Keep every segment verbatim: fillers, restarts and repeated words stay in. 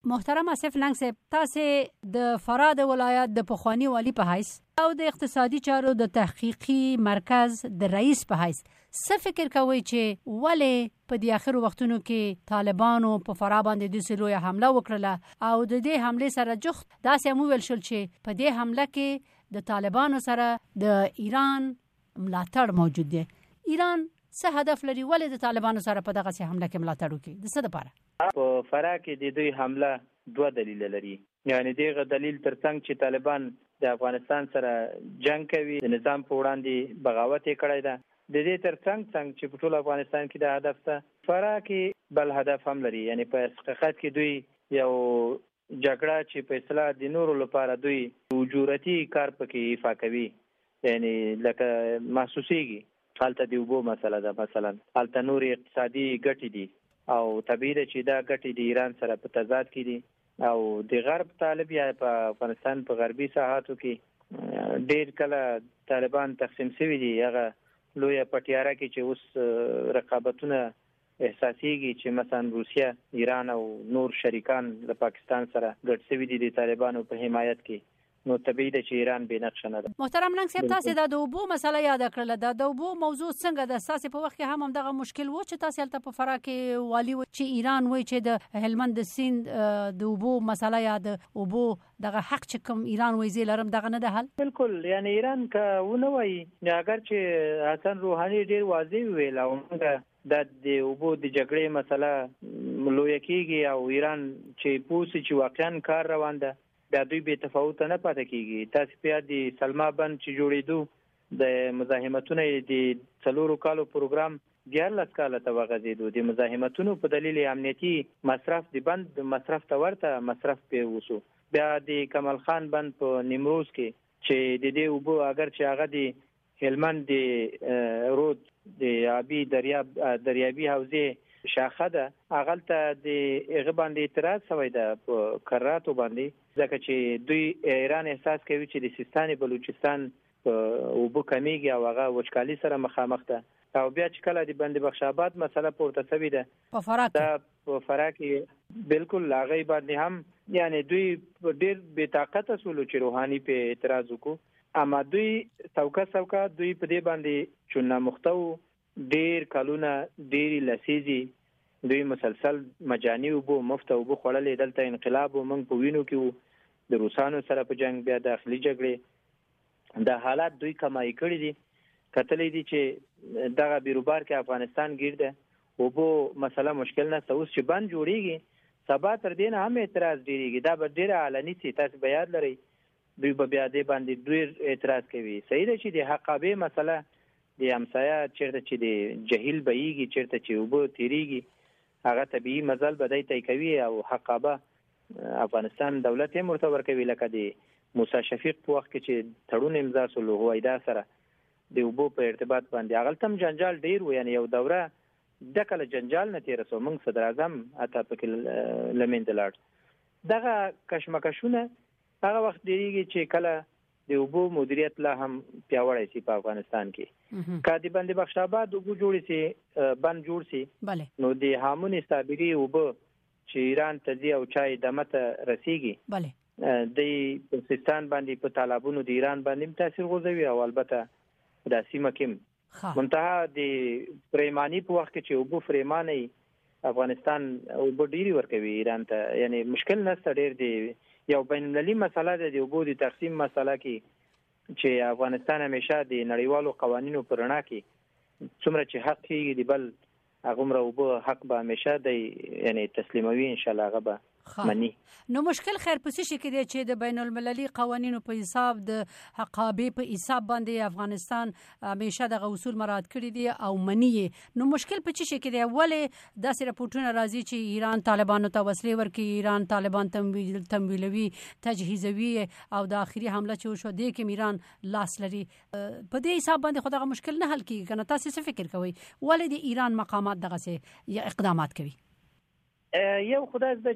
محترم آصف لنګ صاحب، تاسې د فراه د ولایت د پخواني والي په حیث او د اقتصادي چارو د تحقیقي مرکز د رئیس په حیث څه فکر کوئ چې ولې په دې اخرو وختونو کې طالبانو په فراه باندې داسې لویه حمله وکړله او د دې حملې سره جخت داسې هم وویل شول چې په دې حمله کې د طالبانو سره د ایران ملاتړ موجود دی؟ ایران څه هدف لري؟ ولې د طالبانو سره په دغه سي حمله کې ملاتړ وکړي؟ د څه لپاره؟ په فراه کې د دوی حمله دوه دلیل لري. یعنی دغه دلیل ترڅنګ چې طالبان د افغانستان سره جنگ کوي، د نظام په وړاندې بغاوت یې کړی ده، د دې ترڅنګ څنګه چې په ټول افغانستان کې د هدف ته فراه کې بل هدف هم لري. یعنی په حقیقت کې دوی یو جګړه چې په اصطلاح د نورو لپاره دوی وجورتي کار پکې ایفا کوي، یعنی لکه محسوسیږي حالت د اوبو مسله ده، مثلا حالت نور اقتصادي ګټې دي او طبیعي ده چې دا ګټې د ایران سره په تضاد کې دي او د غرب طالب یا په افغانستان په غربي ساحاتو کې ډېر کله طالبان تقسیم شوي دي. هغه لویه پټیاره کې چې اوس رقابتونه احساسېږي چې مثلا روسیه، ایران او نور شریکان د پاکستان سره ګډ شوي دي د طالبانو په حمایت کې، نو طبیعي ده چې ایران بې نقشه نه ده. محترم لنګ صاحب، تاسې دا د اوبو مسله یاده کړله، دا د اوبو موضوع څنګه ده؟ ستاسې په وخت کې هم همدغه مشکل و چې تاسې هلته په فراه کې والي و چې ایران وایي چې د هلمند د سیند د اوبو مسله یا د اوبو دغه حق چې کوم ایران وایي زه لرم دغه نه ده حل؟ بالکل. یعنی ایران که ونه وایي، اگر چې حسن روحاني ډېر واضح وویل او موږ دا د اوبو د جګړې مسله لویه کېږي او ایران چې پوه سي چې واقعا کار روان ده، بیا دوی بې تفاوته نه پاتې کېږي. تاسې په یاد د سلما بند چې جوړېدو د مزاحمتونو د څلورو کالو پروګرام دیارلس کاله ته وغځېدو، د مزاحمتونو په دلیل امنیتي مصرف د بند مصرف ته ورته مصرف پې وسو. بیا د کمال خان بند په نیمروز کې چې د دې اوبو اگر چې هغه د هلمند د رود د آبي دریاب دریابي حوزې شاخه ده، هغلته د هغه باندې اعتراض شوی ده په قراراتو باندې، ځکه چې دوی ایران احساس کوي چې د سیستان بلوچستان په اوبو کمیږي او هغه وچکالي سره مخامخ ده. او بیا چې کله د بند بخش آباد مسله پورته شوې ده په فراه کې، دا په فراه کې بالکل هغه باندې هم یعنی دوی ډېر بې طاقته شول چې روحاني په اعتراض وکړو، اما دوی څوکه څوکه دوی په دې باندې چونه مختو ډېر کلونه ډېرې لسیزې دوی مسلسل مجاني اوبو مفت اوبو خوړلې. دلته انقلاب موږ په وینو کې وو، د روسانو سره په جنگ، بیا داخلي جګړې، دا حالات دوی کمای کړی دي. کتلې دي چې دغه بیروبار کې افغانستان ګیر ده، اوبو مسله مشکل نه، اوس چې بند جوړیږي سبا تر دې نه هم اعتراض ډیریږي، دا به ډېره علني سي. تاسو به یاد لرئ دوی به بیا دې باندې ډېر اعتراض کوي. صحیح ده چې د حقابې مسله د همسایه چیرته چې د جهیل بهیږي، چیرته چې اوبه تیریږي، هغه طبیعي مزل به دی طی کوي او حقابه افغانستان دولت یې ورته ورکوي. لکه د موسی شفیق په وخت کې چې تړون امضا شول هوایدا سره د اوبو په ارتباط باندې، هغلته هم جنجال ډېر و، یعنی یو دوره ډکه له جنجال نه تېره سوه. موږ صدر اعظم حتی پکې له منځه لاړ. دغه کشمکشونه هغه وخت ډېرېږي چې کله د اوبو مدیریت لا هم پیاوړی سي په افغانستان کې. که د بند بخش آباد اوبو جوړ سي، بند جوړ سي، نو د هامون صابري اوبه چې ایران ته ځي او چای دمه ته رسیږي، د سیستان باندې په تالابونو د ایران باندې تاثیر غورځوي او البته د سیمه کې منتها د پریمانی په وخت کې چې اوبو فریمانی افغانستان اوبو ډیری ورکوي ایران ته، یعنی مشکل نشته ډېر دی. یو بین المللي مسله ده د اوبو د تقسیم مسله کې چې افغانستان همیشه د نړیوالو قوانینو په رڼا کې څومره چې حق کېږي د بل هغومره اوبه حق به همیشه دی یعنی تسلیموي، انشاءالله هغه به منی. نو مشکل خیر په څه شي کې دی چې د بین المللي قوانینو په حساب د حقابې په حساب باندې افغانستان همیشه دغه اصول مراعات کړي دي او منی یې. نو مشکل په څه شي کې دی؟ ولې داسې راپورټونه راځي چې ایران طالبانو ته وسلې ورکوي، ایران طالبان تمویلوي، تجهیزوي او د آخري حمله چې وشوه دې کې ایران لاس لري؟ په دې حساب باندې خو دغه مشکل نه حل کېږي که نه؟ تاسې څه فکر کوئ ولې د ایران مقامات دغسې اقدامات کوي؟ یو خدای زده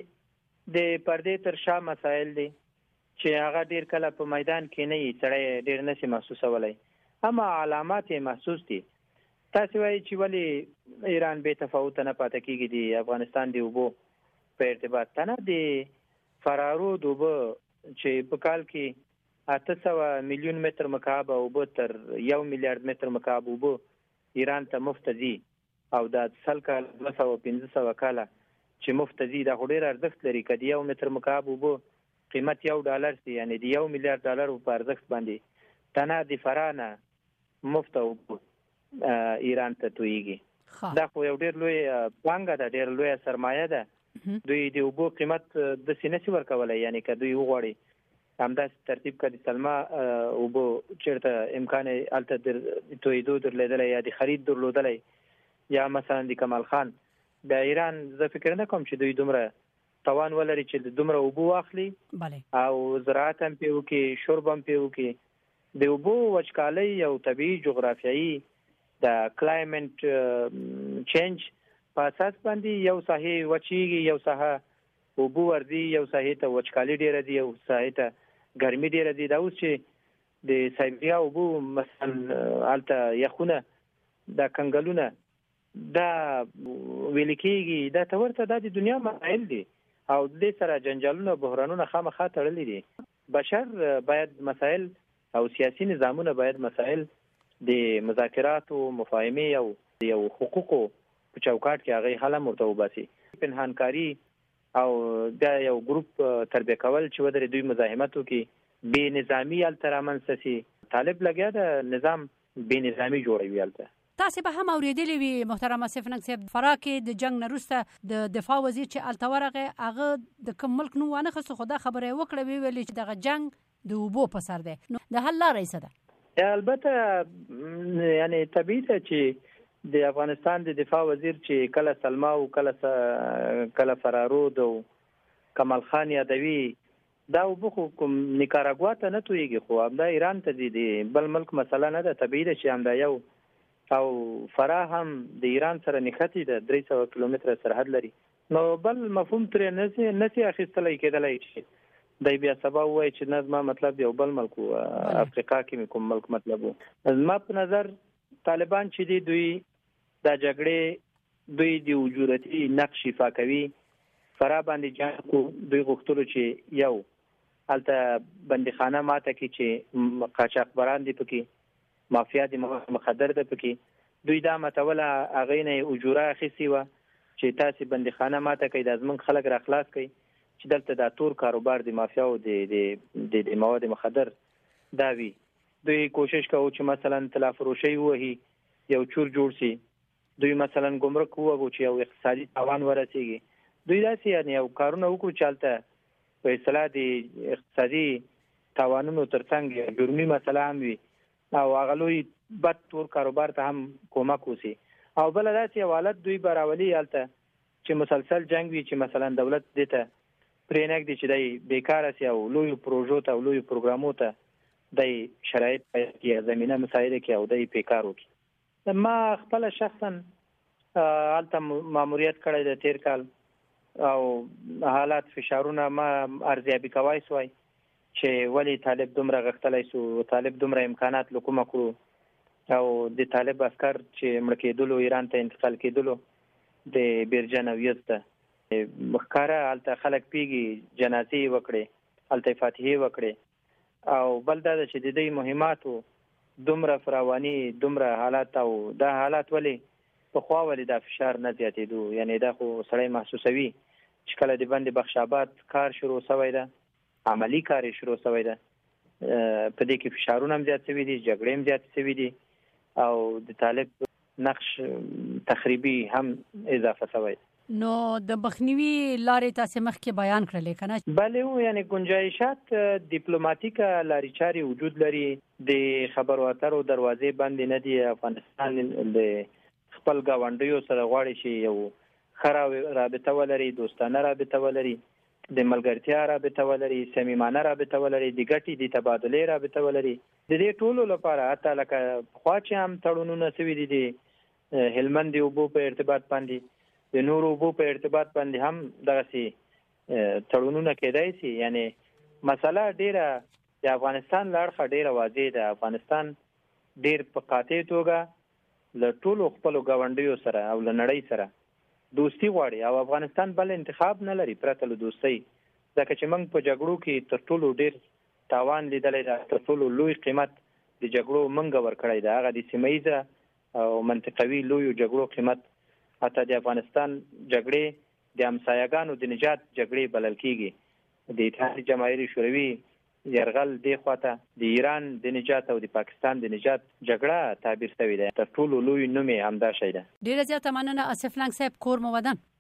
چې د پردې تر شا مسایل دي چې هغه ډیر کله په میدان کې نه وي، سړی ډیر نشي محسوسولی، اما علامات یې محسوس دي. تاسې وایي چې ولې ایران بې تفاوته نه پاتې کېږي د افغانستان د اوبو په ارتباط تنه د فرارو دوبه چې په کال کې اته سوه میلیون متر مکعب اوبه تر یو میلیارډ متر مکعب اوبه ایران ته مفت دي او د سل کال دوه سوه پنځه سوه کاله چې مفت دي دا ډېر ارزښت لري. که د یو متر مکعب اوبه قیمت یو ډالر سي یعنی د یو میلیارډ ډالر په ارزښت باندې تنه د فرا نه مفت اوبه ایران ته تویږي. دا خو یو ډېر لوی پانګه ده، ډېر لوی سرمایه ده. دوی د اوبو قیمت د سینې ورکولای، یعنی که دوی وغواړي همداسې ترتیب کړي سلما اوبو چیرته امکان الته در تویدو درلودلی یا د خرید درلودلی یا مثلا د کمال خان د ایران زه فکر نه کوم چې دوی دومره توان ولري چې دومره اوبو واخلي او زراعت هم پې وکړي، شرب هم پې وکړي. د اوبو وچکالۍ یو طبیعي جغرافیایي د کلایمنټ چینج په اساس باندې یو ساحې وچیږي، یو ساحه اوبو ورځي، یو ساحې ته وچکالي ډېره دي، یو ساحې ته ګرمي ډېره دي. دا اوس چې د سایبریا اوبو مثلا هلته یخونه دا کنګلونه دا ویل کېږي، دا ته ورته دا د دنیا مسایل دي او د دې سره جنجالونه بحرانونه خامخا تړلي دي. بشر باید مسایل او سیاسي نظامونه باید مسایل د مذاکراتو مفاهمې او د یو حقوقو په چوکاټ کې هغه حل مرته وباسي. پنهانکاری او دا یو ګروپ تربیه کول چې ودرې دوی مزاحمت وکړي، بې نظامي هلته رامنځته سي. طالب لګیا د نظام بې نظامي جوړوي هلته. تاسې به هم اورېدلي وي محترمه سیفنګ صاحب، فرا کې د جنګ نه وروسته د دفاع وزیر چې هلته ورغی هغه د کوم ملک نوم وانه خستو، خو دا خبره یې وکړه، ویې ویلې چې دغه جنګ د اوبو په سر دی. نو د حل لاره یې څه ده؟ البته یعنی طبیعي ده چې د افغانستان د دفاع وزیر چې کله سلما او کله کله فرارود او کمال خان یادوي دا اوبه خو کوم نیکاراګوا ته نه تویږي، خو همدا ایران ته دي، د بل ملک مسله نه ده. طبیعي ده چې همدا یو او فرا هم د ایران سره نښتې ده، درې سوه کیلومتره سرحد لري. نو بل مفهوم ترې نسي نسي اخیستلی کېدلی چې دی بیا سبا ووایي چې نه زما مطلب یو بل ملک و، افریقا کې مې کوم ملک مطلب و. زما په نظر طالبان چې دي دوی دا جګړې دوی د وجودتي نقش شفا کوي. فرا باندې جنګ کو دوی غوښتلو چې یو هلته بندیخانه ماته کې چې قاچاقبران دي پکې، مافیا د مواد مخدر ده پکې، دوی دا متوله هغې نه اجوره اخیستې وه چې تاسې بندیخانه ماته کوي، دا زموږ خلک را خلاص کوي چې دلته دا تور کاروبار د مافیاو د مواد مخدر دا وي. دوی کوشش کوو چې مثلا طلافروشي ووهي، یو چور جوړ سي، دوی مثلا ګمرک ووهو چې یو اقتصادي تاوان ورسېږي. دوی داسې یعنې یو کارونه وکړو چې هلته په اصطلاح د اقتصادي تاوانونو ترڅنګ یو جرمي مسله هم وي او هغه لوی بد تور کاروبار ته هم کومک وسي. او بله داسې یو حالت دوی به راولي هلته چې مسلسل جنګ وي، چې مثلا دولت دې ته پرې نه ږدي چې دی بېکاره سي او لویو پروژو ته او لویو پروګرامو ته دی شرایط پیدا کړي، زمینه مساعده کړي او دی پېکار وکړي. ما خپله شخصا هلته ماموریت کړی د تیر کال او حالات فشارونه ما ارزیابي کوای سوای چې ولې طالب دومره غښتلی سو، طالب دومره امکانات له کومه کړو او د طالب عسکر چې مړه کېدلو ایران ته انتقال کېدلو د بیرجن او یز ته ښکاره هلته خلک پیږي، جنازې وکړې، هلته فاتحې وکړې. او بل دا ده چې د دوی مهماتو دومره فراواني، دومره حالات او دا حالات ولې پخوا ولې دا فشار نه زیاتېدو، یعنی دا خو سړی محسوسوي چې کله د بند بخش آباد کار شروع شوی ده، عملی کار یې شروع شوی ده، په دې کې فشارونه هم زیات شوي دي، جګړې هم زیات شوي دي او د طالب نقش تخریبي هم اضافه شوی ده. نو د مخنیوي لارې تاسې مخکې بیان کړلې که نه؟ بله و، یعنی گنجایشات دیپلوماتیکه لارې چارې وجود لري، د خبرو اترو دروازې بندې نه دي. افغانستان د خپل ګاونډیو سره غواړي چې یو ښه رابطه ولري، دوستانه رابطه ولري، د ملګرتیا رابطه ولري، صمیمانه رابطه ولري، د ګټې د تبادلې رابطه ولري. د دې ټولو لپاره حتی لکه پخوا چې هم تړونونه شوي دي د هلمند د اوبو په ارتباط باندې، د نورو اوبو په ارتباط باندې هم دغسې تړونونه کېدای شي. یعنی مسله ډېره د افغانستان له اړخه ډېره واضح ده. افغانستان ډېر په قاطع توګه له ټولو خپلو ګاونډیو سره او له نړۍ سره دوستي غواړي او افغانستان بل انتخاب نه لري پرته له دوستۍ، ځکه چې موږ په جګړو کې تر ټولو ډیر تاوان لیدلی دی، تر ټولو لوی قیمت د جګړو منګه ورکړی دی، هغه د سیمه ییزه او منطقوي لویو جګړو قیمت. حتی د افغانستان جګړې د همسایګانو د نجات جګړې بلل کیږي. د اتحاد جماهیر شوروي یرغل دی خواته د ایران د نجات او د پاکستان د نجات جګړه تعبیر شوی دی. تر ټولو لوی نوم یې همدا شی ده. ډیره زیاته مننه آصف لنګ صاحب، کور مو ودان.